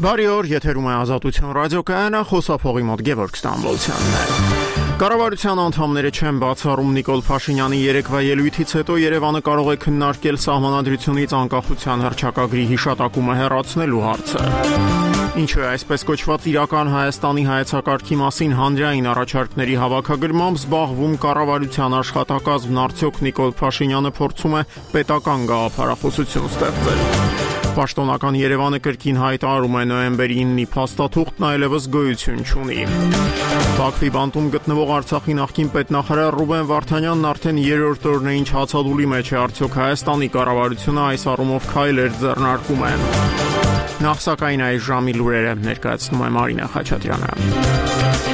Բարի օր, եթերում է Ազատություն ռադիոկայանը, խոսափողի մոտ Գևորգ Ստամբոլցյանն է։ Կառավարության անդամները չեն բացառում Նիկոլ Փաշինյանի երեկվա ելույթից հետո Երևանը կարող է քննարկել սահմանադրությունից անկախության հռչակագրի հիշատակումը հեռացնելու հարցը։ Ինչու է այսպես կոչված իրական Հայաստանի հայեցակարգի մասին հանրային առաջարկների հավաքագրմամբ զբաղվում կառավարության աշխատակազմն, արդյոք Նիկոլ Փաշինյանը փորձում է պետական գաղափարախոսություն ստեղծել։ Պաշտոնական Երևանը կրկին հայտարարում է նոյեմբերի 9-ի փաստաթուղթն այլևս գոյություն չունի։ Բաքվի բանտում գտնվող Արցախի նախկին պետնախարար Ռուբեն Վարդանյանն արդեն երրորդ օրն է ինչ հացադուլի մեջ է, արդյոք Հայաստանի կառավարությունը այս առումով քայլեր ձեռնարկում է։ Նախ սակայն այս ժամի լուրերը ներկայացնում է Մարինա Խաչատրյանը։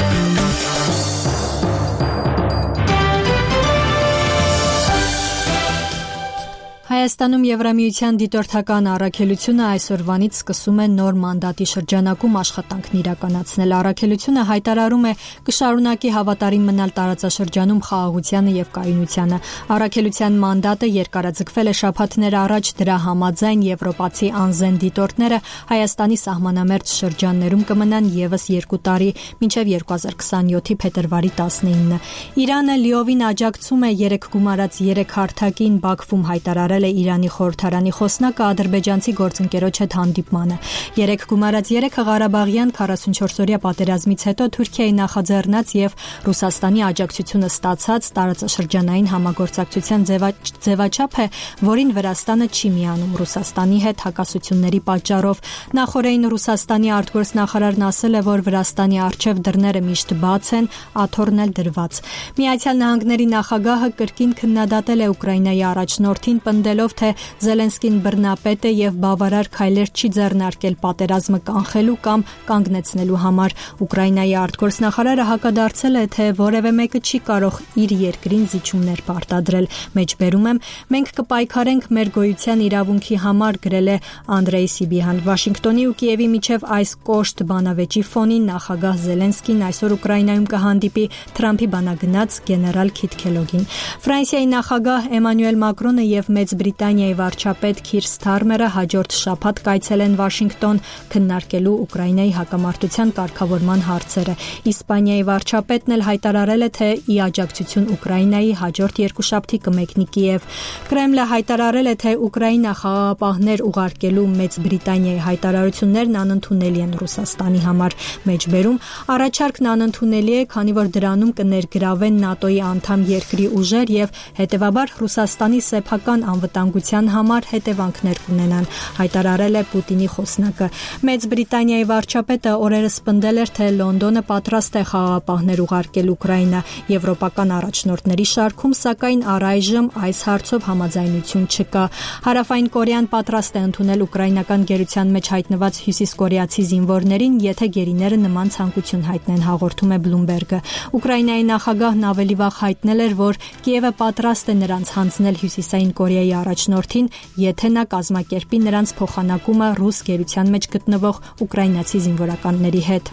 Հայաստանում Եվրամիության դիտորդական առաքելությունը այսօրվանից սկսում է նոր մանդատի շրջանակում աշխատանքն իրականացնել։ Առաքելությունը հայտարարում է կշարունակի հավատարիմ մնալ տարածաշրջանում խաղաղությանը եւ կայունությանը։ Առաքելության մանդատը երկարաձգվել է շաբաթներ առաջ, դրա համաձայն եվրոպացի անզեն դիտորդները Հայաստանի սահմանամերձ շրջաններում կմնան եւս 2 տարի, մինչեւ 2027-ի փետրվարի 19-ը։ Իրանը լիովին աջակցում է 3 գումարած 3 հարթակին, Բաքվում հայտարարել Իրանի խորհրդարանի խոսնակը ադրբեջանցի գործընկերոջ հետ հանդիպմանը։ 3 գումարած 3-ը Ղարաբաղյան 44-օրյա պատերազմից հետո Թուրքիայի նախաձեռնած եւ Ռուսաստանի աջակցությունը ստացած տարածաշրջանային համագործակցության ձևաչափ է, որին Վրաստանը չի միանում Ռուսաստանի հետ հակասությունների պատճառով։ Նախորդին Ռուսաստանի արտգործնախարարն ասել է, որ Վրաստանի առջև դռները միշտ բաց են, աթոռն էլ դրված։ Միացյալ Նահանգների նախագահը կրկին քննադատել է Ուկրաինայի առաջնորդին, պնդելով, թե Զելենսկին բռնապետ է եւ բավարար քայլեր չի ձեռնարկել պատերազմը կանխելու կամ կանգնեցնելու համար։ Ուկրաինայի արտգործնախարարը հակադարձել է, թե որևէ մեկը չի կարող իր երկրին զիջումներ պարտադրել։ Մեջբերում եմ, մենք կպայքարենք մեր գոյության իրավունքի համար, գրել է Անդրեյ Սիբիհան։ Վաշինգտոնի ու Կիևի միջև այս կոշտ բանավեճի ֆոնին նախագահ Զելենսկին այսօր Ուկրաինայում կհանդիպի Թրամփի բանագնաց գեներալ Քիթ Քելոգին։ Ֆրանսիայի նախագահ Էմանուել Մակրոնը եւ Մեծ Բրիտանիայի վարչապետ Քիր Սթարմերը հաջորդ շաբաթ կայցել են Վաշինգտոն քննարկելու Ուկրաինայի հակամարտության կարգավորման հարցերը։ Իսպանիայի վարչապետն էլ հայտարարել է, թե ի աջակցություն Ուկրաինայի հաջորդ երկուշաբթի կմեկնի Կիև։ Կրեմլը հայտարարել է, թե Ուկրաինա խաղաղապահներ ուղարկելու Մեծ Բրիտանիայի հայտարարություններն անընդունելի են Ռուսաստանի համար։ Մեջբերում առաջարկն անընդունելի է, քանի որ դրանում կներգրավեն ՆԱՏՕ-ի անդամ երկրի ուժեր եւ հետեւաբար Ռուսաստանի սեփական անվտանգության համար հետևանքներ կունենան, հայտարարել է Պուտինի խոսնակը։ Մեծ Բրիտանիայի վարչապետը օրերս պնդել էր, թե Լոնդոնը պատրաստ է խաղաղապահներ ուղարկել Ուկրաինա։ Եվրոպական առաջնորդների շարքում, սակայն առայժմ այս հարցով համաձայնություն չկա։ Հարավային Կորեան պատրաստ է ընդունել ուկրաինական գերության մեջ հայտնված հյուսիսկորեացի զինվորներին, եթե գերիները նման ցանկություն հայտնեն, հաղորդում է Bloomberg-ը։ Ուկրաինայի նախագահն ավելի վաղ հայտնել էր, որ Կիևը պատրաստ է նրանց հանձնել Հյուսիսային Կորեայի առաջնորդին, եթե նա կազմակերպի նրանց փոխանակումը ռուս գերության մեջ գտնվող ուկրաինացի զինվորականների հետ։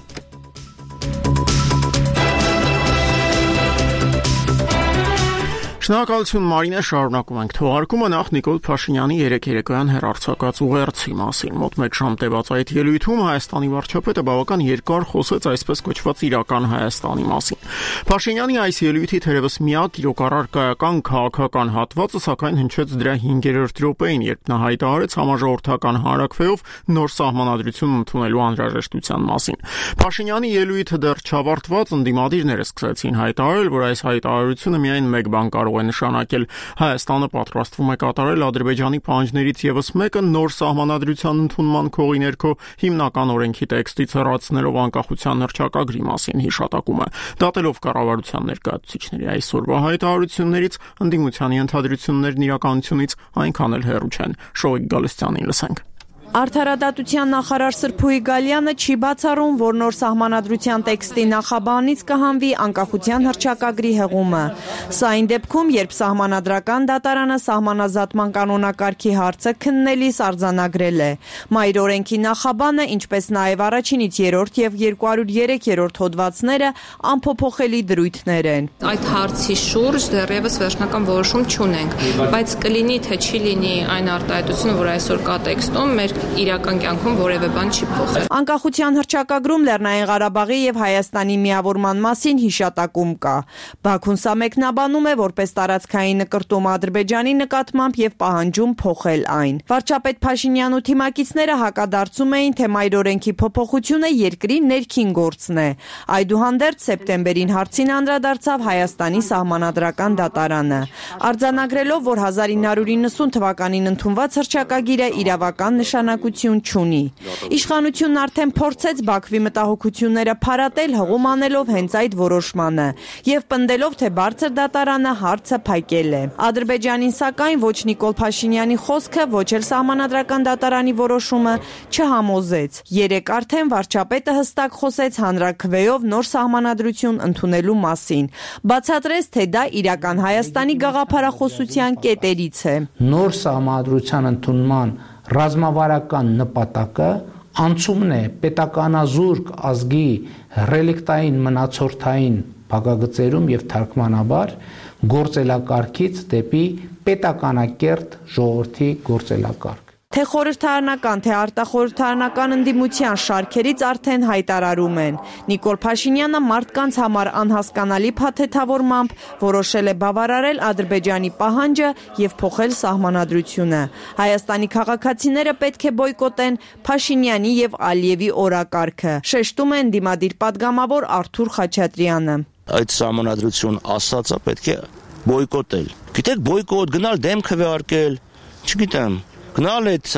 Շնորհակալություն Մարինե, շարունակում ենք թողարկումը նախ Նիկոլ Փաշինյանի երեկոյան հեռարձակած ուղերձի մասին։ Մոտ 1 ժամ տևած այդ ելույթում Հայաստանի վարչապետը բավական երկար խոսեց այսպես կոչված իրական Հայաստանի մասին։ Փաշինյանի այս ելույթի թերևս միակ իրոքառարկայական քաղաքական հատվածը սակայն հնչեց դրա 5-րդ րոպեին, երբ նա հայտարարեց համաժողովրդական հանրաքվեով նոր սահմանադրություն ընդունելու անհրաժեշտության մասին։ Փաշինյանի ելույթը դեռ չավարտված, ընդդիմադիրները սկսեցին հայտարարել, որ այս հայտարարությունը միայն մեկ բան կարող է նշանակել. Հայաստանը պատրաստվում է կատարել Ադրբեջանի պահանջներից եւս մեկը նոր սահմանադրության ընդունման քողի ներքո հիմնական օրենքի տեքստից հեռացնելով անկախության հռչակագրի մասին հիշատակումը։ Դատելով կառավարության ներկայացուցիչների այսօրվա հայտարարություններից, ընդդիմությանի ընդհանրություններն իրականությունից այնքան էլ հեռու չեն։ Շոյիկ Գալստյանին լսենք։ Արդարադատության նախարար Սրփուի Գալյանը չի բացառում, որ նոր սահմանադրության տեքստի նախաբանից կհանվի անկախության հռչակագրի հեղումը։ Սա այն դեպքում, երբ սահմանադրական դատարանը սահմանազատման կանոնակարգի հարցը քննելիս արձանագրել է։ Մայր օրենքի նախաբանը, ինչպես նաև առաջինից 3-րդ եւ 203-րդ հոդվածները անփոփոխելի դրույթներ են։ Այդ հարցի շուրջ դեռևս վերջնական որոշում չունենք, բայց կլինի թե չի լինի այն արտահայտությունը, որ այսօր կա տեքստում, մեր իրական կյանքում որևէ բան չի փոխել։ Անկախության հռչակագրում Լեռնային Ղարաբաղի եւ Հայաստանի միավորման մասին հիշատակում կա։ Բաքուն սա մեկնաբանում է որպես տարածքային նկրտում Ադրբեջանի նկատմամբ եւ պահանջում փոխել այն։ Վարչապետ Փաշինյանն ու թիմակիցները հակադարձում էին, թե մայրօրենքի փոփոխությունը երկրի ներքին գործն է։ Այդուհանդերձ սեպտեմբերին հարցին անդրադարձավ Հայաստանի սահմանադրական դատարանը, արձանագրելով, որ 1990 թվականին ընդունված հռչակագիրը իրավական նշանակություն չունի։ Իշխանությունն արդեն փորձեց Բաքվի մտահոգությունները փարատել, հղում անելով հենց այդ որոշմանը եւ պնդելով, թե բարձր դատարանը հարցը փակել է։ Ադրբեջանին սակայն ոչ Նիկոլ Փաշինյանի խոսքը, ոչ էլ սահմանադրական դատարանի որոշումը չհամոզեց։ Երեկ արդեն վարչապետը հստակ խոսեց հանրաքվեով նոր սահմանադրություն ընդունելու մասին։ Բացատրեց, թե դա իրական Հայաստանի գաղափարախոսության կետերից է։ Նոր սահմանադրության ընդունման ռազմավարական նպատակը անցումն է պետականազուրկ ազգի ռելիկտային մնացորդային փակագծերում եւ թարգմանաբար գործելակարգից դեպի պետականակերտ ժողովրդի գործելակարգ։ Թե խորհրդարանական, թե արտախորհրդարանական ընդդիմության շարքերից արդեն հայտարարում են։ Նիկոլ Փաշինյանը մարդկանց համար անհասկանալի փաթեթավորմամբ որոշել է բավարարել Ադրբեջանի պահանջը եւ փոխել սահմանադրությունը։ Հայաստանի քաղաքացիները պետք է բոյկոտեն Փաշինյանի եւ Ալիևի օրակարգը, շեշտում է ընդդիմադիր падգամավոր Արթուր Խաչատրյանը։ Այդ սահմանադրություն ասածը պետք է բոյկոտել։ Գիտեք, բոյկոտ, գնալ դեմ քվեարկել, չգիտեմ, գնալ այդ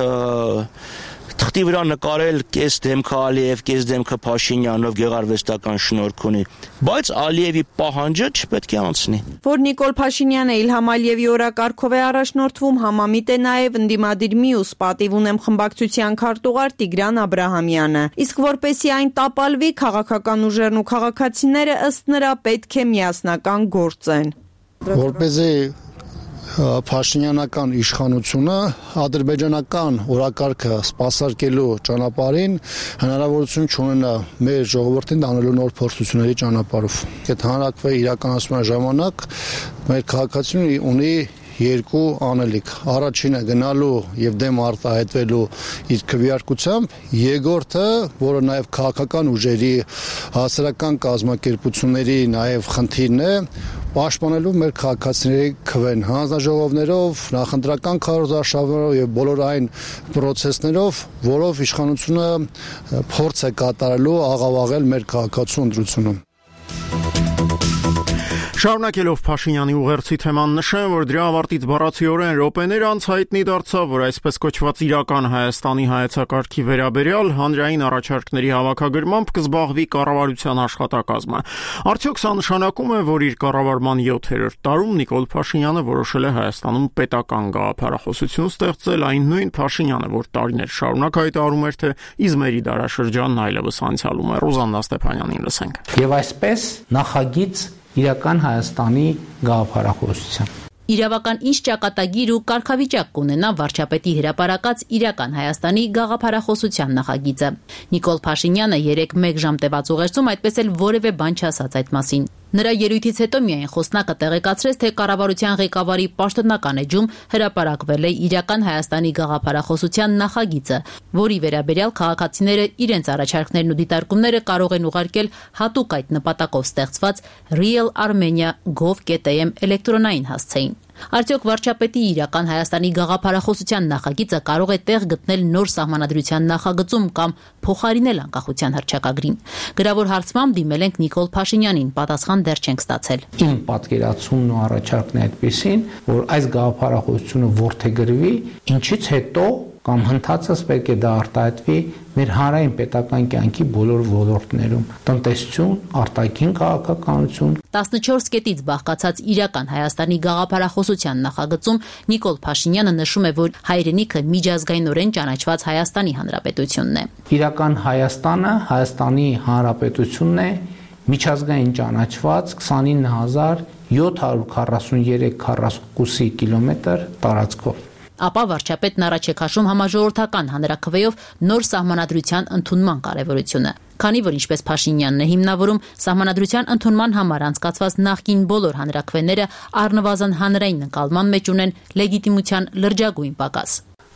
թղթի վրա նկարել կես դեմքը Ալիև, կես դեմքը Փաշինյանով գեղարվեստական շնորհք ունի, բայց Ալիևի պահանջը չպետք է անցնի։ Որ Նիկոլ Փաշինյանը Իլհամ Ալիևի օրակարգով է առաջնորդվում, համամիտ է նաև ընդդիմադիր մյուս պատիվ ունեմ խմբակցության քարտուղար Տիգրան Աբրահամյանը։ Իսկ որպեսզի այն տապալվի, քաղաքական ուժերն ու քաղաքացիները ըստ նրա պետք է միասնական գործեն։ Որպեսզի Փաշինյանական իշխանությունը ադրբեջանական օրակարգը սպասարկելու ճանապարհին հնարավորություն չունենա մեր ժողովրդին դանելու նոր փորձությունների ճանապարհով։ Այդ հանրակրվեի իրականացման ժամանակ մեր քաղաքացիությունը ունի երկու անելիք։ Առաջինը գնալու եւ դեմ արտահայտվելու իր քվեարկությամբ, երկրորդը, որը նաեւ քաղաքական ուժերի հասարակական կազմակերպությունների նաեւ խնդիրն է, պաշտպանելու մեր քաղաքացիների քվեն հանձնաժողովներով, նախընտրական քարոզարշավներով եւ բոլոր այն process-ներով, որով իշխանությունը փորձ է կատարելու աղավաղել մեր քաղաքացու ընտրությունում։ Շարունակելով Փաշինյանի ուղերձի թեման նշեմ, որ դրա ավարտից բառացիորեն րոպեներ անց հայտնի դարձավ, որ այսպես կոչված իրական Հայաստանի հայեցակարգի վերաբերյալ հանրային առաջարկների հավաքագրմամբ կզբաղվի կառավարության աշխատակազմը։ Արդյոք սա նշանակում է, որ իր կառավարման 7-րդ տարում Նիկոլ Փաշինյանը որոշել է Հայաստանում պետական գաղափարախոսություն ստեղծել, այն նույն Փաշինյանը, որ տարիներ շարունակ հայտարարում էր, թե Իզմերի դարաշրջանն այլևս անցյալում է։ Ռոզաննա Ստեփանյանին լսենք։ Եվ այսպես նախագիծ իրական Հայաստանի գաղափարախոսության։ Իրավական ինչ ճակատագիր ու կարգավիճակ կունենա վարչապետի հրապարակած իրական Հայաստանի գաղափարախոսության նախագիծը։ Նիկոլ Փաշինյանը երեկ 1 ժամ տևած ուղերձում այդպես էլ որևէ բան չասաց այդ մասին։ Նրա ելույթից հետո միայն խոսնակը տեղեկացրեց, թե կառավարության ղեկավարի պաշտոնական էջում հրապարակվել է իրական Հայաստանի gաղափարախոսության նախագիծը, որի վերաբերյալ քաղաքացիները իրենց առաջարկներն ու դիտարկումները կարող են ուղարկել հատուկ այդ նպատակով ստեղծված realarmenia.gov.am էլեկտրոնային հասցեին։ Արդյոք վարչապետի իրական Հայաստանի գաղափարախոսության նախագիծը կարող է տեղ գտնել նոր սահմանադրության նախագծում կամ փոխարինել անկախության հռչակագրին։ Գրավոր հարցմամբ դիմել ենք Նիկոլ Փաշինյանին, պատասխան դեռ չենք ստացել։ Իմ պատկերացումն ու առաջարկն է այդպեսին, որ այս գաղափարախոսությունը որդեգրվի, ինչից հետո կամ հնդածս պետք է դա արտահայտվի մեր հանրային պետական կյանքի բոլոր ոլորտներում՝ տնտեսություն, արտաքին քաղաքականություն։ 14 կետից բաղկացած իրական Հայաստանի գաղափարախոսության նախագծում Նիկոլ Փաշինյանը նշում է, որ հայրենիքը միջազգայինորեն ճանաչված Հայաստանի Հանրապետությունն է։ Իրական Հայաստանը Հայաստանի Հանրապետությունն է, միջազգային ճանաչված 29743 կիլոմետր տարածքով։ Ապա վարչապետն առաջ է քաշում համաժողովրդական հանրաքվեով նոր սահմանադրության ընդունման կարևորությունը։ Քանի որ ինչպես Փաշինյանն է հիմնավորում, սահմանադրության ընդունման համար անցկացված նախկին բոլոր հանրաքվեները առնվազն հանրային ընկալման մեջ ունեն լեգիտիմության լրջագույն պակաս։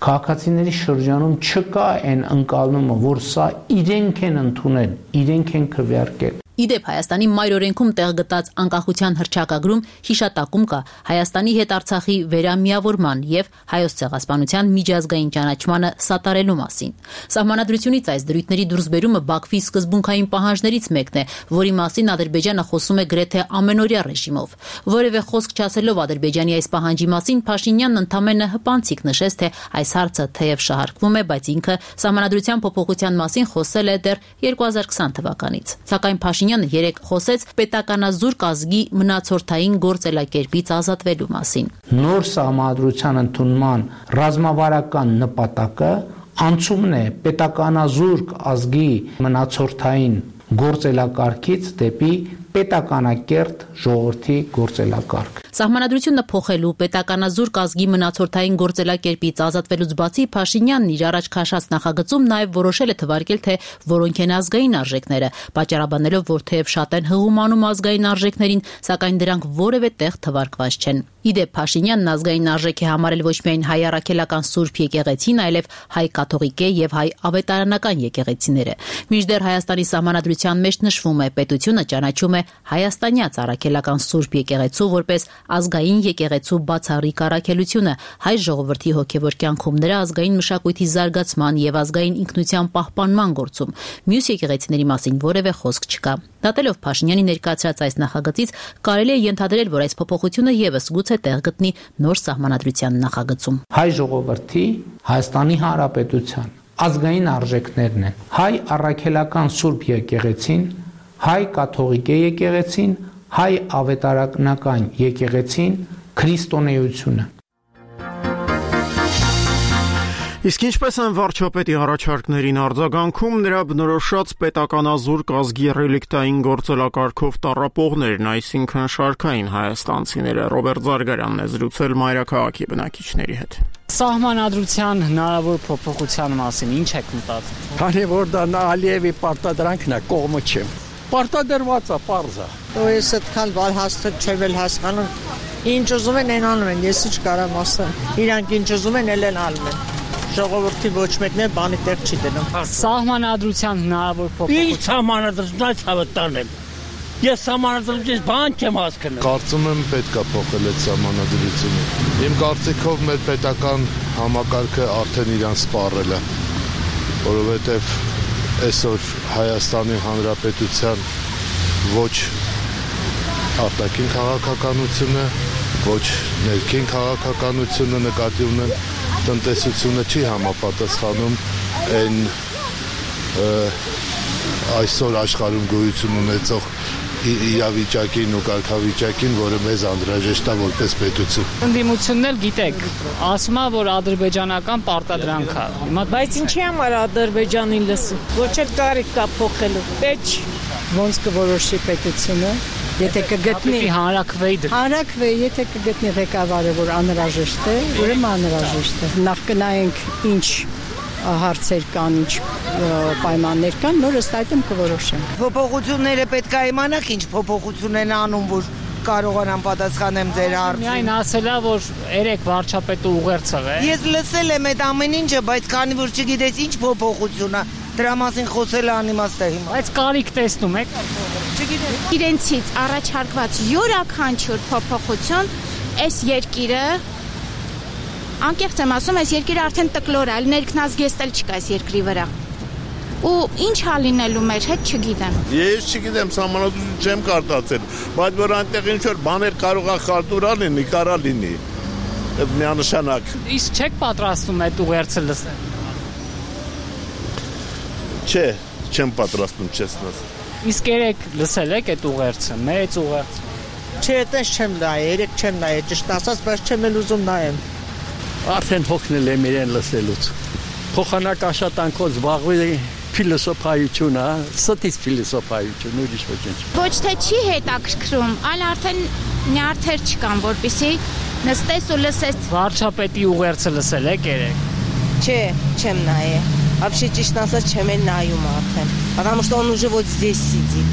քաղաքացիների շրջանում չկա այն ընկալումը, որ սա իրենք են ընդունել, իրենք են քվեարկել։ Իդեպ Հայաստանի մայր օրենքում տեղ գտած անկախության հռչակագրում հիշատակում կա Հայաստանի հետ Արցախի վերամիավորման եւ Հայոց ցեղասպանության միջազգային ճանաչմանը սատարելու մասին։ Սահմանադրությունից այս դրույթների դուրսբերումը Բաքվի սկզբունքային պահանջներից մեկն է, որի մասին Ադրբեջանը խոսում է գրեթե ամենօրյա ռեժիմով։ Որևէ խոսք չասելով Ադրբեջանի այս պահանջի մասին Փաշինյանն ընդամենը հպանցիկ նշեց, թե այս հարցը թեև շահարկվում է, բայց ինքը սահմանադրության փոփոխության մասին խոսել է դեռ 2020 թվականից։ Սակայն Փաշինյանը երեկ խոսեց պետականազուրկ ազգի մնացորդային գործելակերպից ազատվելու մասին։ Նոր սահմանադրության ընդունման ռազմավարական նպատակը անցումն է պետականազուրկ ազգի մնացորդային գործելակարգից դեպի պետականակերտ ժողովրդի գործելակարգ։ Սահմանադրությունը փոխելու պետականազուրկ ազգի մնացորդային գործելակերպից ազատվելուց բացի Փաշինյանն իր առաջ քաշած նախագծում նաև որոշել է թվարկել, թե որոնք են ազգային արժեքները, պատճառաբանելով, որ թեև շատ են հղումանում ազգային արժեքներին, սակայն դրանք որևէ տեղ թվարկված չեն։ Իդեպ Փաշինյանն ազգային արժեք է համարել ոչ միայն հայ առաքելական Սուրբ եկեղեցին, այլև հայ կաթողիկե եւ հայ ավետարանական եկեղեցիները։ Մինչդեռ Հայաստանի սահմանադրության մեջ նշվում է պետությունը ճանաչում է հայաստանյաց առաքելական Սուրբ եկեղեցու որպես ազգային եկեղեցու բացառիկ առաքելությունը հայ ժողովրդի հոգևոր կյանքում նրա ազգային մշակույթի զարգացման եւ ազգային ինքնության պահպանման գործում։ Մյուս եկեղեցիների մասին որևէ խոսք չկա։ Դատելով Փաշինյանի ներկայացրած այս նախագծից կարելի է ենթադրել, որ այս փոփոխությունը եւս գուցե տեղ գտնի նոր սահմանադրության նախագծում։ Հայ ժողովրդի Հայաստանի Հանրապետության ազգային արժեքներն են հայ առաքելական Սուրբ եկեղեցին, հայ կաթողիկե եկեղեցին, հայ ավետարանական եկեղեցին, քրիստոնեությունը։ Իսկ ինչպես են վարչապետի առաջարկներին արձագանքում նրա բնորոշած պետականազուրկ ազգի ռելիկտային գործելակարգով տառապողներն, այսինքն շարքային հայաստանցիները։ Ռոբերտ Զարգարյանն է զրուցել մայրաքաղաքի բնակիչների հետ։ Սահմանադրության հնարավոր փոփոխության մասին ինչ եք մտածում։ Քանի որ դա Ալիևի պարտադրանքն է, կողմը չեմ։ Պարտադրված է, պարզ է։ Ես այդքան բալ հաստատ չեմ հասկանում։ Ինչ ուզում են այն անում են, ես ինչ կարամ ասեմ։ Իրանք ինչ ուզում են, էլ են անում են։ Ժողովրդի ոչ մեկն է բանի տեղ չի դնում։ Սահմանադրության հնարավոր փոփոխություն։ Ինչ սահմանադրությունից հավատանեմ։ Ես սահմանադրությունից բան չեմ հասկանում։ Կարծում եմ պետք է փոխել այդ սահմանադրությունը։ Իմ կարծիքով մեր պետական համակարգը արդեն իրան սպառել է, որովհետև այսօր Հայաստանի Հանրապետության ոչ արտաքին քաղաքականությունը, ոչ ներքին քաղաքականությունը նկատի ունեն տնտեսությունը չի համապատասխանում այն այսօր աշխարհում գոյություն ունեցող իրավիճակին ու կարգավիճակին, որը մեզ անհրաժեշտ է որպես պետություն։ Ընդդիմությունն էլ գիտեք, ասում է, որ ադրբեջանական պարտադրանք է։ Բայց ինչի համար Ադրբեջանին լսում։ Ոչ էլ կարիք կա փոխելու։ Պետք ոնց կորոշի պետությունը, եթե կգտնի հանրաքվեի, եթե կգտնի ղեկավարը, որ անհրաժեշտ է, ուրեմն անհրաժեշտ է։ Նախ կնայենք ինչ հարցեր կան, ինչ պայմաններ կան, նոր ըստ այդմ կորոշենք։ Փոփոխությունները պետք է իմանաք ինչ փոփոխություն են անում, որ կարողանամ պատասխանեմ ձեր հարցին։ Միայն ասելա, որ երեք վարչապետը ուղերձել է։ Ես լսել եմ այդ ամեն ինչը, բայց քանի որ չգիտես ինչ փոփոխություն է, դրա մասին խոսելը անիմաստ է հիմա։ Բայց կարիք տեսնում եք։ Չգիտեմ։ Իրենցից առաջարկված յուրաքանչյուր փոփոխություն այս երկիրը անկեղծ եմ ասում, այս երկիրը արդեն տկլոր է, այլ ներքնազգեստել չկա այս երկրի վրա։ Ու ինչ հա լինելու մեր հետ չգիտեմ։ Ես չգիտեմ, սահմանադրություն չեմ կարդացել, բայց որ այնտեղ ինչ որ բաներ կարող է խարտուրա լինի, կարա լինի։ Այդ միանշանակ։ Իսկ չեք պատրաստում այդ ուղերձը լսել։ Չէ, չեմ պատրաստում, չեսնաս։ Իսկ երեք լսել եք այդ ուղերձը, մեծ ուղերձ։ Չէ, այդպես չեմ նայել, երեք չեմ նայել, ճիշտ ասած, բայց չեմ էլ ուզում նայեմ։ Արդեն հոգնել եմ իրեն լսելուց։ Փոխանակաշատանքով զբաղվի փիլիսոփայություն, ստից փիլիսոփայություն, ուրիշ ոչինչ։ Ոչ թե չի հետաքրքրում, այլ արդեն նյարդեր չկան, որպեսզի նստես ու լսես։ Վարչապետի ուղերձը լսել եք երեք։ Չէ, չեմ նայել։ Вообще ճիշտ ասած չեմ էլ նայում արդեն, потому что он уже вот здесь сидит։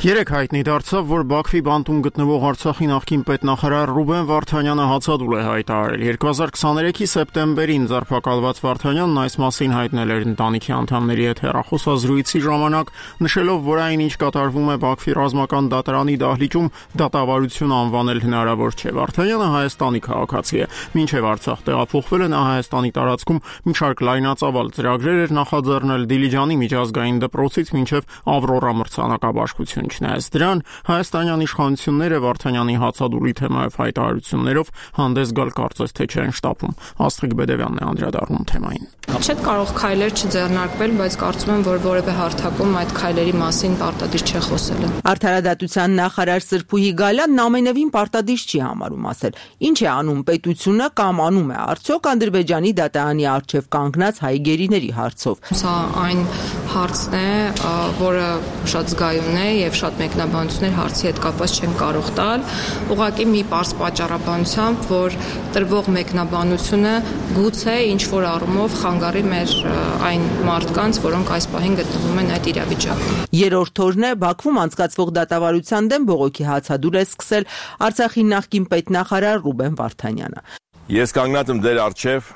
Երեկ հայտնի դարձավ, որ Բաքվի բանտում գտնվող Արցախի նախկին պետնախարար Ռուբեն Վարդանյանը հացադուլ է հայտարարել։ 2023-ի սեպտեմբերին ձերբակալված Վարդանյանն այս մասին հայտնել էր ընտանիքի անդամների հետ հեռախոսազրույցի ժամանակ, նշելով, որ այն ինչ կատարվում է Բաքվի ռազմական դատարանի դահլիճում, դատավարություն անվանել հնարավոր չէ։ Վարդանյանը Հայաստանի քաղաքացի է։ Մինչև Արցախ տեղափոխվել է, նա Հայաստանի տարածքում մի շարք լայնածավալ ծրագրեր էր նախաձեռնել Դիլիջանի միջազգային դպրոցից մինչև Ավրորա մրցանակաբաշխություն։ Չնայած դրան, հայաստանյան իշխանությունները Վարդանյանի հացադուլի թեմայով հայտարարություններով հանդես գալ կարծես թե չեն շտապում։ Աստղիկ Բեդևյանն է անդրադառնում թեմային։ Չէ՞ կարող քայլեր չձեռնարկվել, բայց կարծում եմ, որ որևէ հարթակում այդ քայլերի մասին պարտադիր չէ խոսելը։ Արդարադատության նախարար Սրփուհի Գալյանն ամենևին պարտադիր չի համարում ասել։ Ինչ է անում պետությունը կամ անում է արդյոք Ադրբեջանի դատարանի առջև կանգնած հայ գերիների հարցով։ Սա այն հարցն է, որը շատ զգայուն է եւ շատ մեկնաբանություններ հարցի հետ կապված չեն կարող տալ, ուղղակի մի պարզ պատճառաբանությամբ, որ տրվող մեկնաբանությունը գուցե ինչ-որ առումով խանգարի մեր այն մարդկանց, որոնք այս պահին գտնվում են այդ իրավիճակում։ Երրորդ օրն է Բաքվում անցկացվող դատավարության դեմ բողոքի հացադուլ է սկսել Արցախի նախկին պետնախարար Ռուբեն Վարդանյանը։ Ես կանգնած եմ դեր առջև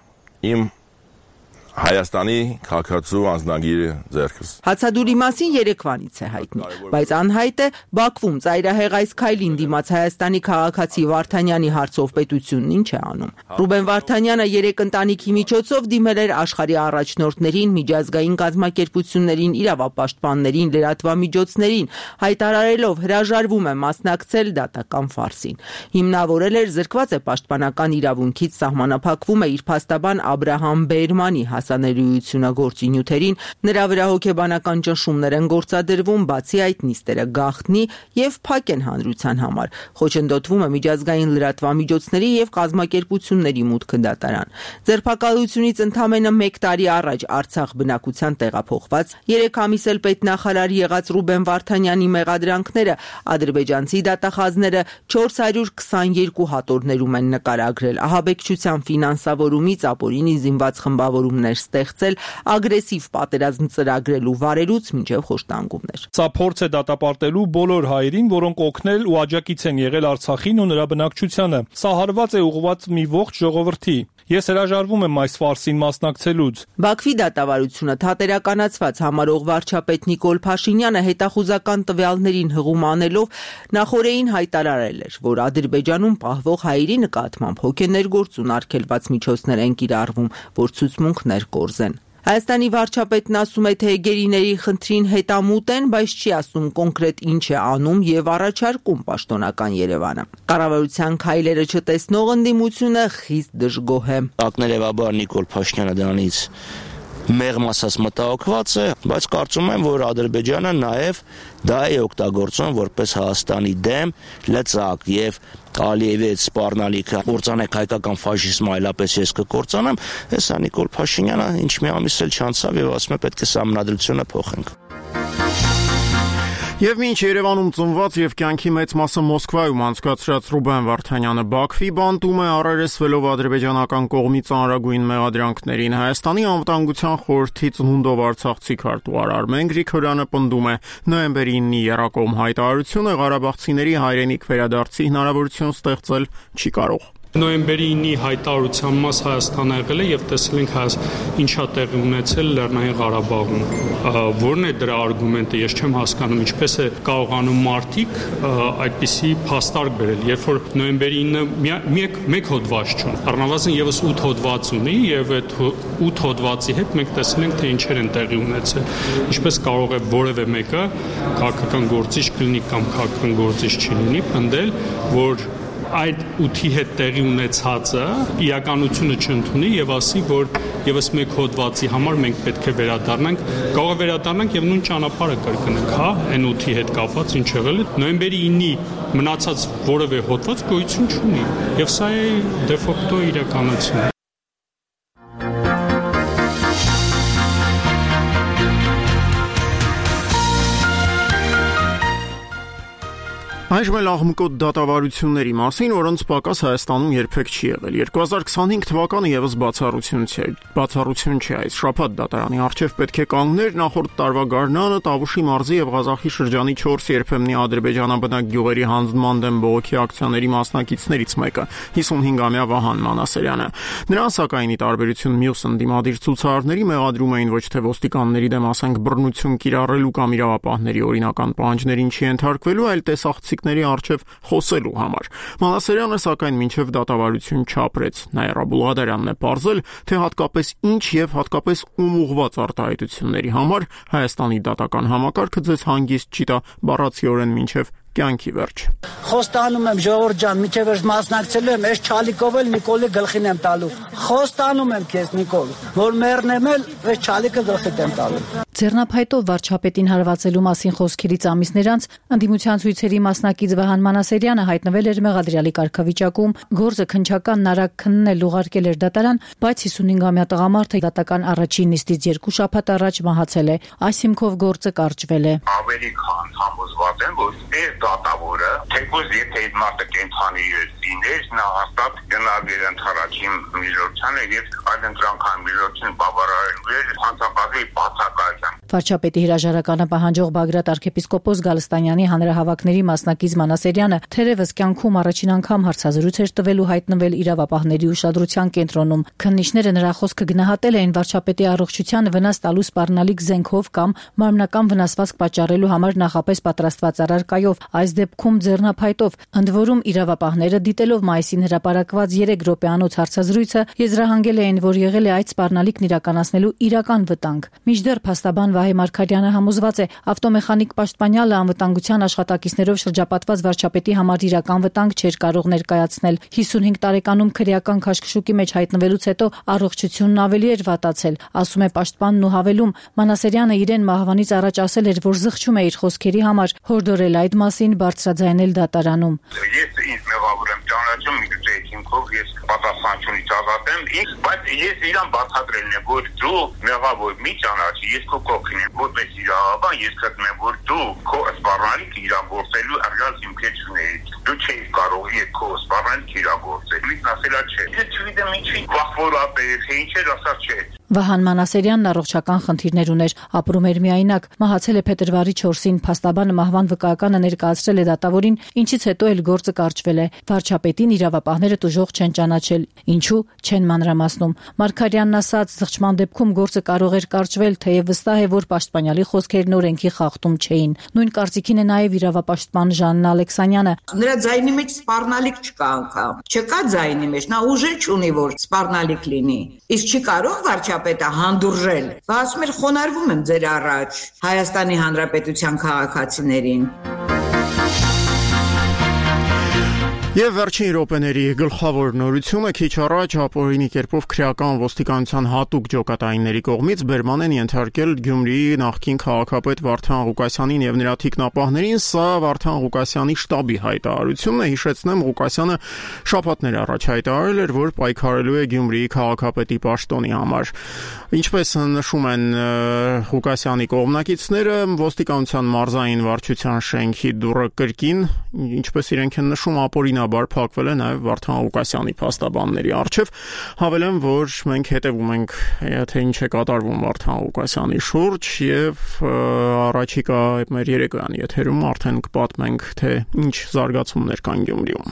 իմ Հայաստանի քաղաքացու անձնագիրը ձեռքս։ Հացադուլի մասին երեկվանից է հայտնի, բայց անհայտ է Բաքվում ծայրահեղ այս քայլին դիմաց Հայաստանի քաղաքացի Վարդանյանի հարցով պետությունն ինչ է անում։ Ռուբեն Վարդանյանը երեք ընտանիքի միջոցով դիմել էր աշխարհի առաջնորդներին, միջազգային կազմակերպություններին, իրավապաշտպաններին, լրատվամիջոցներին, հայտարարելով հրաժարվում է մասնակցել դատական ֆարսին։ Հիմնավորել էր զրկված է պաշտպանական իրավունքից, սահմանափակվում է իր փաստաբան Աբրահամ Բերմանի հասանելիությունը գործի նյութերին, նրա վրա հոգեբանական ճնշումներ են գործադրվում, բացի այդ նիստերը գաղտնի եւ փակ են հանրության համար։ Խոչընդոտվում է միջազգային լրատվամիջոցների եւ կազմակերպությունների մուտքը դատարան։ Ձերբակալությունից ընդամենը 1 տարի առաջ Արցախ բնակության տեղափոխված 3 ամիս էլ պետնախարար եղած Ռուբեն Վարդանյանի մեղադրանքները ադրբեջանցի դատախազները 422 հատորներում են նկարագրել, ահաբեկչության ֆինանսավորումից ապօրինի զինված խմբավորումներ ստեղծել, ագրեսիվ պատերազմ ծրագրելու վարելուց մինչև խոշտանգումներ։ Սա փորձ է դատապարտելու բոլոր հայերին, որոնք օգնել ու աջակից են եղել Արցախին ու նրա բնակչությանը։ Սա հարված է ուղղված մի ողջ ժողովրդի։ Ես հրաժարվում եմ այս ֆարսին մասնակցելուց։ Բաքվի դատավարությունը թատերականացված համարող վարչապետ Նիկոլ Փաշինյանը հետախուզական տվյալներին հղում անելով նախորդին հայտարարել էր, որ Ադրբեջանում պահվող հայերի նկատմամբ հոգեներգործուն արգելված միջոցներ են կիրառվում, որ ցուցմունքներ կորզեն։ Հայաստանի վարչապետն ասում է, թե գերիների խնդրին հետամուտ են, բայց չի ասում կոնկրետ ինչ է անում եւ առաջարկում պաշտոնական Երևանը։ Կառավարության քայլերը չտեսնող ընդդիմությունը խիստ դժգոհ է։ Ակներևաբար Նիկոլ Փաշինյանը դրանից մեղմ ասած մտահոգված է, բայց կարծում եմ, որ Ադրբեջանը նաև դա է օգտագործում որպես Հայաստանի դեմ լծակ եւ Ալիևի այդ սպառնալիքը կործանեք հայկական ֆաշիզմը, այլապես ես կկործանեմ, հեսա Նիկոլ Փաշինյանը ինչ մի ամիս էլ չանցավ եւ ասում է պետք է սահմանադրությունը փոխենք։ Եվ մինչ Երևանում ծնված եւ կյանքի մեծ մասը Մոսկվայում անցկացրած Ռուբեն Վարդանյանը Բաքվի բանտում է առերեսվելով ադրբեջանական կողմի ծանրագույն մեղադրանքներին, Հայաստանի անվտանգության խորհրդի ծնունդով Արցախցի քարտուղար Արմեն Գրիգորյանը պնդում է նոյեմբերի 9-ի Երակոմ հայտարարությունը Ղարաբաղցիների հայրենիք վերադարձի հնարավորություն ստեղծել չի կարող։ Նոյեմբերի 9-ի հայտարարության մաս Հայաստանը եղել է եւ տեսել ենք ինչա տեղի ունեցել Լեռնային Ղարաբաղում։ Որն է դրա արգումենտը, ես չեմ հասկանում, ինչպես է կարողանում մարդիկ այդպիսի փաստարկ բերել, երբ որ նոյեմբերի 9-ը մեկ հոդված չունի, առնվազն եւս 8 հոդված ունի եւ այդ 8 հոդվածի հետ մենք տեսել ենք, թե ինչեր են տեղի ունեցել։ Ինչպես կարող է որևէ մեկը քաղաքական գործիչ կլինի կամ քաղաքական գործիչ չլինի, պնդել, որ այդ 8-ի հետ տեղի ունեցածը իրականությունը չընդունի եւ ասի, որ եւս մեկ հոդվածի համար մենք պետք է վերադառնանք, կարող է վերադառնանք եւ նույն ճանապարհը կրկնենք, հա, այն 8-ի հետ կապված ինչ եղել է։ Նոյեմբերի 9-ի մնացած որևէ հոդված գոյություն չունի եւ սա է դե ֆակտո իրականությունը։ Այժմ էլ աղմկոտ դատավարությունների մասին, որոնց պակաս Հայաստանում երբեք չի եղել։ 2025 թվականը եւս բացառություն չէ։ Այս շաբաթ դատարանի առջև պետք է կանգներ նախորդ տարվա գարնանը Տավուշի մարզի եւ Ղազախի շրջանի 4 երբեմնի ադրբեջանաբնակ գյուղերի հանձնման դեմ բողոքի ակցիաների մասնակիցներից մեկը 55-ամյա Վահան Մանասարյանը։ Նրան սակայն ի տարբերություն մյուս ընդդիմադիր ցուցարարների մեղադրում էին ոչ թե ոստիկանների դեմ ասենք բռնություն կիրառելու կամ իրավապահների օրինական պահանջներին չենթարկվելու, այլ տեսախցիկների առջև խոսելու համար։ Մանասարյանը սակայն մինչև դատավարություն չապրեց։ Նաիրա Բուլղադարյանն է պարզել, թե հատկապես ինչ եւ հատկապես ում ուղղված արտահայտությունների համար Հայաստանի դատական համակարգը ձեզ հանգիստ չի տա բառացիորեն մինչև կյանքի վերջ։ Խոստանում եմ ժողովուրդ ջան, միջև վերջ մասնակցելու եմ, այս չալիկով էլ Նիկոլի գլխին եմ տալու։ Խոստանում եմ քեզ Նիկոլ, որ մեռնեմ էլ այս չալիկը գլխիդ եմ տալու։ Ձեռնափայտով վարչապետին հարվածելու մասին խոսքերից ամիսներ անց ընդդիմության ցույցերի մասնակից Վահան Մանասարյանը հայտնվել էր մեղադրյալի կարգավիճակում, գործը քննչական նարակ քննել ուղարկել էր դատարան, բայց 55-ամյա տղամարդը դատական առաջին նիստից 2 շաբաթ առաջ մահացել է։ Այս հիմքով գործը կարճվել է։ Ավելի քան համոզված եմ, որ այս դատավորը թեկուզ եթե այդ մարդը կենթանի լիներ, նա հաստատ գնալու ընդհանրին միլիոնությանը եւ այլընտրանքային միլիոնին բավարարելու էր հանցապատի բացակայության։ Վարչապետի հրաժարականը պահանջող Բագրատ arczepiskopos Գալստանյանի հանրահավաքների մասնակից Մանասարյանը թերևս կյանքում առաջին անգամ հարցազրույց էր տվելու հայտնվել իրավապահների ուշադրության կենտրոնում։ Քննիչները նրա խոսքը գնահատել էին վարչապետի առողջության վնաս տալու սպառնալիք զենքով կամ մարմնական վնասվածք պատճառելու համար նախապես պատրաստված առարկայով, այս դեպքում ձեռնափայտով։ Ընդ որում իրավապահները դիտելով մայիսին հրապարակված 3 րոպեանոց հարցազրույցը եզրահանգել էին, որ եղել է այդ սպառնալիքն իրականացնելու իրական վտանգ։ Մինչդեռ փաստաբան Վահե Մարգարյանը համոզված է, ավտոմեխանիկ պաշտպանյալը անվտանգության աշխատակիցներով շրջապատված վարչապետի համար իրական վտանգ չէր կարող ներկայացնել։ 55 տարեկանում քրեական քաշքշուկի մեջ հայտնվելուց հետո առողջությունն ավելի էր վատացել, ասում է պաշտպանն ու հավելում, Մանասարյանը իրեն մահվանից առաջ ասել էր, որ զղջում է իր խոսքերի համար, հորդորել այդ մասին բարձրաձայնել դատարանում։ Ես ինձ մեղավոր եմ ճանաչում, իգրեի հիմքով ես պատասխանատվությունից ազատ եմ, բայց ես իրան բացատրելն է, որ դու մեղավոր մի ճանաչի, ես քո կողքին եմ, որպես իրավաբան ես գտնում եմ, որ դու քո սպառնալիքը իրագործելու առյալ հիմքեր չունեիր։ Դու չէիր կարող քո սպառնալիքը իրագործել։ Ինքն ասելա չէ։ Ես չգիտեմ ինչի վախվորաբեր, թե ինչ էր ասած չէ։ Վահան Մանասարյանն առողջական խնդիրներ ուներ, ապրում էր միայնակ, մահացել է փետրվարի 4-ին, փաստաբանը մահվան վկայականը ներկայացրել է դատավորին, ինչից հետո էլ գործը կարճվել է։ Վարչապետին իրավապահները տուժող չեն ճանաչել, ինչու չեն մանրամասնում։ Մարգարյանն ասաց, զղջման դեպքում գործը կարող էր կարճվել, թեև վստահ է, որ պաշտպանյալի խոսքերն օրենքի խախտում չէին։ Նույն կարծիքին է նաև իրավապաշտպան Ժաննա Ալեքսանյանը։ Նրա ձայնի մեջ սպառնալիք չկա անգամ։ Չկա ձայնի մեջ, նա ուժը չունի, որ սպառնալիք լինի։ Իսկ չի կարող վարչապետը հանդուրժել։ Ասում էր խոնարհվում եմ ձեր առաջ Հայաստանի Հանրապետության քաղաքացիներին։ Եվ վերջին րոպեների գլխավոր նորությունը քիչ առաջ ապօրինի կերպով քրեական ոստիկանության հատուկ ջոկատայինների կողմից բերման են ենթարկել Գյումրիի նախկին քաղաքապետ Վարդան Ղուկասյանին եւ նրա թիկնապահներին, սա Վարդան Ղուկասյանի շտաբի հայտարարությունն է, հիշեցնեմ Ղուկասյանը շաբաթներ առաջ հայտարարել էր, որ պայքարելու է Գյումրիի քաղաքապետի պաշտոնի համար։ Ինչպես նշում են Ղուկասյանի կողմնակիցները, ոստիկանության մարզային վարչության շենքի դուռը կրկին, ինչպես իրենք են նշում, ապօրինաբար փակվել է նաև Վարդան Ղուկասյանի փաստաբանների առջև։ Հավելեմ, որ մենք հետևում ենք, թե ինչ է կատարվում Վարդան Ղուկասյանի շուրջ եւ առաջիկա մեր երեկոյան եթերում արդեն կպատմենք, թե ինչ զարգացումներ կան Գյումրիում։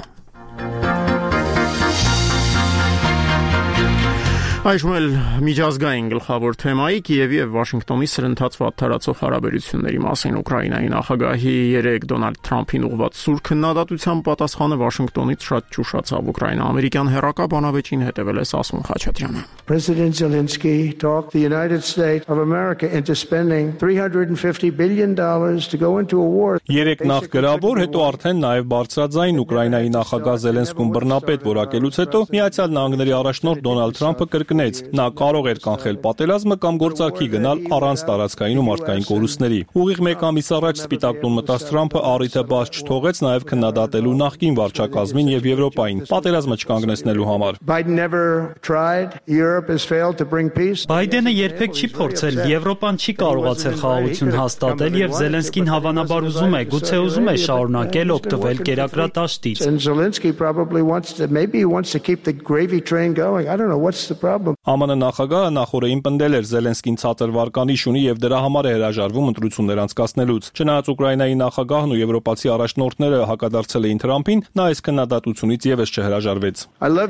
Այժմ էլ միջազգային գլխավոր թեմայի Կիևի եւ Վաշինգտոնի սրընթացված տարածող հարաբերությունների մասին Ուկրաինայի նախագահի 3 Դոնալդ Թրամփին ուղղված սուր քննադատության պատասխանը Վաշինգտոնից շատ ճուշացավ Ուկրաինա-ամերիկյան հերակա բանավեճին հետևել է Սասուն Խաչատրյանը։ President Zelensky talked the United States of America into spending $350 billion to go into a war. Երեք նախ գրավոր, հետո արդեն նաև բարձրաձայն Ուկրաինայի նախագահ Զելենսկուն բռնապետ որակելուց հետո Միացյալ Նահանգների առաջնորդ Դոնալդ Թրամփը կրկնել կրկնեց, նա կարող էր կանխել պատերազմը կամ գործարքի գնալ առանց տարածքային ու մարդկային կորուստների։ Ուղիղ 1 ամիս առաջ Սպիտակ տուն մտած Թրամփը առիթը բաց չթողեց նաև քննադատելու նախկին վարչակազմին եւ Եվրոպային պատերազմը չկանգնեցնելու համար։ Բայդենը երբեք չի փորձել, Եվրոպան չի կարողացել խաղաղություն հաստատել եւ Զելենսկին հավանաբար ուզում է, գուցե ուզում է շարունակել օգտվել կերակրատաշտից։ ԱՄՆ նախագահը նախորդին պնդել էր Զելենսկին ցածր վարկանիշ ունի եւ դրա համար է հրաժարվում ընտրություններ անցկացնելուց։ Չնայած Ուկրաինայի նախագահն ու եվրոպացի առաջնորդները հակադարձել էին Թրամփին, նա այս քննադատությունից եւս չհրաժարվեց։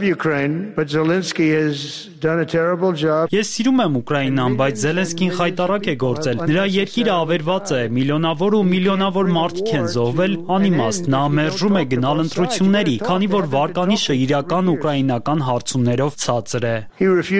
Ես սիրում եմ Ուկրաինան, բայց Զելենսկին խայտառակ է գործել։ Նրա երկիրը ավերված է, միլիոնավոր մարդիկ են զոհվել, անիմաստ, նա մերժում է գնալ ընտրությունների, քանի որ վարկանիշը իրական ուկրաինական հարցումներով ցածր է։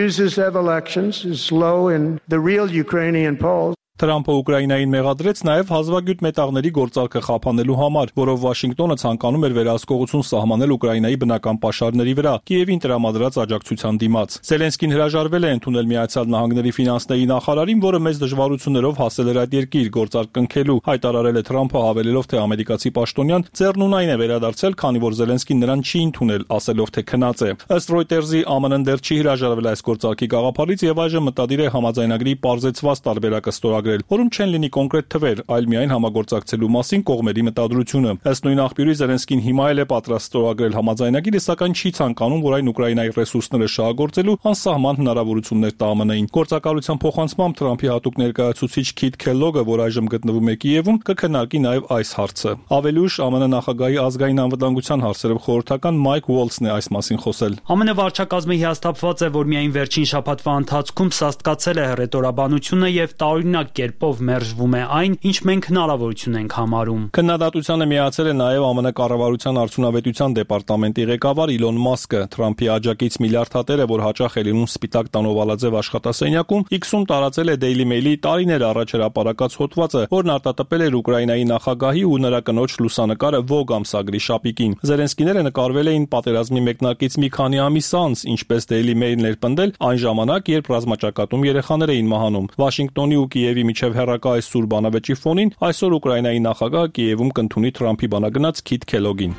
Թրամփը Ուկրաինային մեղադրեց նաև հազվագյուտ մետաղների գործարքը խափանելու համար, որով Վաշինգտոնը ցանկանում էր վերահսկողություն սահմանել Ուկրաինայի բնական պաշարների վրա, Կիևին տրամադրած աջակցության դիմաց։ Զելենսկին հրաժարվել է ընդունել Միացյալ Նահանգների ֆինանսների նախարարին, որը մեծ դժվարություններով հասել էր այդ երկիր գործարք կնքելու, հայտարարել է Թրամփը, հավելելով, թե ամերիկացի պաշտոնյան ձեռնունայն է վերադարձել, քանի որ Զելենսկին նրան չի ընդունել, ասելով, թե քնած է։ Ըստ Reuters-ի ԱՄՆ-ն դեռ չի հրաժարվել այս գործարքի գաղափարից եւ այժմ մտադիր է համաձայնագրի պարզեցված տարբերակը ստորագրել, որում չեն լինի կոնկրետ թվեր, այլ միայն համագործակցելու մասին կողմերի մտադրությունը։ Ըստ նույն աղբյուրի Զելենսկին հիմա էլ է պատրաստ ստորագրել համաձայնագիրը, սակայն չի ցանկանում, որ այն Ուկրաինայի ռեսուրսները շահագործելու անսահման հնարավորություններ տա ԱՄՆ-ին։ Գործակալության փոխանցմամբ Թրամփի հատուկ ներկայացուցիչ Քիթ Քելլոգը, որ այժմ գտնվում է Կիևում, կքննարկի նաև այս հարցը։ Ավելի ուշ ԱՄՆ նախագահի ազգային անվտանգության հարցերով խորհրդական Մայք Ուոլսն է այս մասին խոսել։ ԱՄՆ վարչակազմը հիասթափված է, որ միայն վերջին շաբաթվա ընթացքում սաստկացել է հռետորաբանությունը եւ տարօրինակ կերպով մերժվում է այն, ինչ մենք հնարավորություն ենք համարում։ Քննադատությանը միացել է նաև ԱՄՆ կառավարության արդյունավետության դեպարտամենտի ղեկավար Իլոն Մասկը։ Թրամփի աջակից միլիարդատերը, որ հաճախ է լինում Սպիտակ տանով ալաձև աշխատասենյակում, X-ում տարածել է Daily Mail-ի տարիներ առաջ հրապարակած հոդվածը, որն արտատպել էր Ուկրաինայի նախագահի ու նրա կնոջ լուսանկարը Vogue ամսագրի շապիկին։ Զելենսկիները նկարվել էին պատերազմի մեկնարկից մի քանի ամիս անց, ինչպես Daily Mail-ն էր պնդել, այն ժամանակ, երբ ռազմաճակատում երեխաներ էին մահանում։ Վաշինգտոնի ու Կիևի միջև հեռակա այս սուր բանավեճի ֆոնին այսօր Ուկրաինայի նախագահը Կիևում կընդունի Թրամփի բանագնաց Քիթ Քելոգին։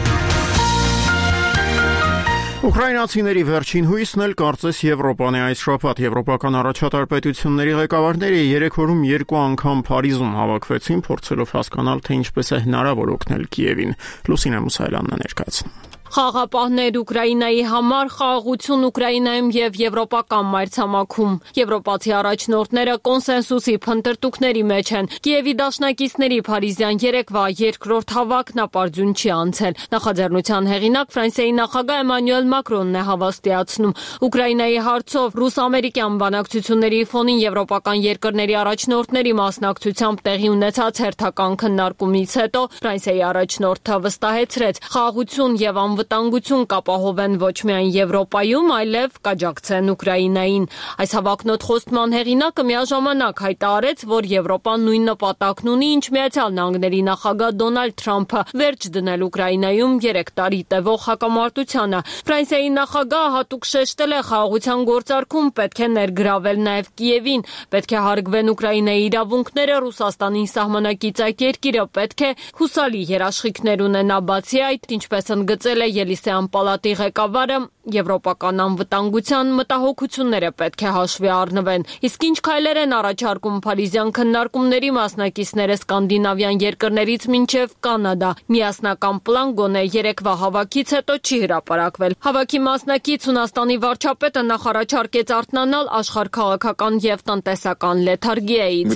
Ուկրաինացիների վերջին հույսն էլ կարծես Եվրոպան է այս շաբաթ։ Եվրոպական առաջատար պետությունների ղեկավարները 3 օրում 2 անգամ Փարիզում հավաքվեցին, փորձելով հասկանալ, թե ինչպես է հնարավոր օգնել Կիևին։ Լուսինե Մուսայելյանն է ներկայացնում։ Խաղապահներ Ուկրաինայի համար, խաղաղություն Ուկրաինայում եւ եվրոպական մայրցամաքում։ Եվրոպացի առաջնորդները կոնսենսուսի փնտրտուքների մեջ են։ Կիևի դաշնակիցների Փարիզյան երեկվա երկրորդ հավաքն ապարդյուն չի անցել։ Նախաձեռնության հեղինակ Ֆրանսիայի նախագահ Էմանուել Մակրոնն է հավաստիացնում։ Ուկրաինայի հարցով ռուս-ամերիկյան բանակցությունների ֆոնին եվրոպական երկրների առաջնորդների մասնակցությամբ տեղի ունեցած հերթական քննարկումից հետո Ֆրանսիայի առաջնորդը վստահեցրեց, խաղաղություն եւ անվտանգություն կապահովեն ոչ միայն Եվրոպայում, այլև կաջակցեն Ուկրաինային։ Այս հավակնոտ խոստման հեղինակը միաժամանակ հայտարարեց, որ Եվրոպան նույն նպատակն ունի, ինչ Միացյալ Նահանգների նախագահ Դոնալդ Թրամփը՝ վերջ դնել Ուկրաինայում 3 տարի տևող հակամարտությանը։ Ֆրանսիայի նախագահը հատուկ շեշտել է, խաղաղության գործարքում պետք է ներգրավել նաև Կիևին, պետք է հարգվեն Ուկրաինայի իրավունքները, Ռուսաստանի սահմանակից այդ երկիրը պետք է հուսալի երաշխիքներ ունենա։ Բացի այդ, ինչպես ընդգծել է Ելիսեան պալատի ղեկավարը, եվրոպական անվտանգության մտահոգությունները պետք է հաշվի առնվեն։ Իսկ ինչ քայլեր են առաջարկում Փարիզյան քննարկումների մասնակիցները սկանդինավյան երկրներից մինչև Կանադա։ Միասնական պլան գոնե երեկվա հավաքից հետո չի հրապարակվել։ Հավաքի մասնակից Հունաստանի վարչապետը նախարարչարկեց արթնանալ աշխարհքաղաքական եւ տնտեսական լեթարգիայից։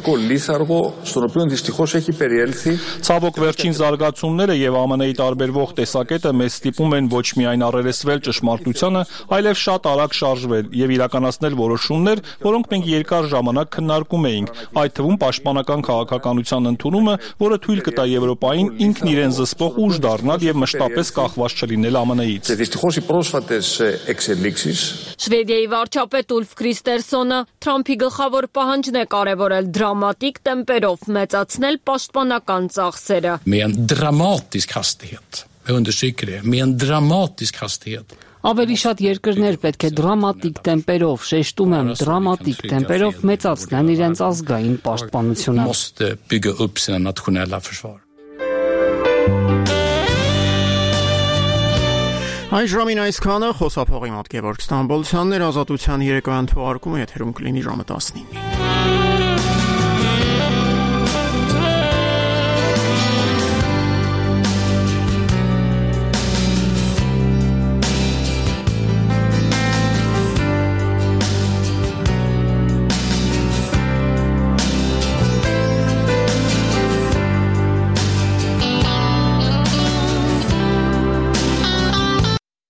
Ցավոք վերջին զարգացումները եւ ԱՄՆ-ի տարբերվող տեսակետը մեզ ստիպում են ոչ միայն առերեսվել ճշմարտությանը, այլև շատ արագ շարժվել եւ իրականացնել որոշումներ, որոնք մենք երկար ժամանակ քննարկում էինք, այդ թվում պաշտպանական քաղաքականության ընդունումը, որը թույլ կտա Եվրոպային ինքն իրեն զսպող ուժ դառնալ եւ մշտապես կախված չլինել ԱՄՆ-ից։ Շվեդիայի վարչապետ Ուլֆ Քրիստերսոնը Թրամփի գլխավոր պահանջն է կարևորել դրամատիկ տեմպերով մեծացնել պաշտպանական ծախսերը։ Med en dramatisk hastighet. Jag understryker det, med en dramatisk hastighet. Ավելի շատ երկրներ պետք է դրամատիկ տեմպերով, շեշտում եմ, դրամատիկ տեմպերով մեծացնեն իրենց ազգային պաշտպանությունը։ Այս ժամին այսքանը խոսափողի մոտ Գևորգ Ստամբոլցյանն էր, Ազատության երեկոյան թողարկումը եթերում կլինի ժամը 19-ին։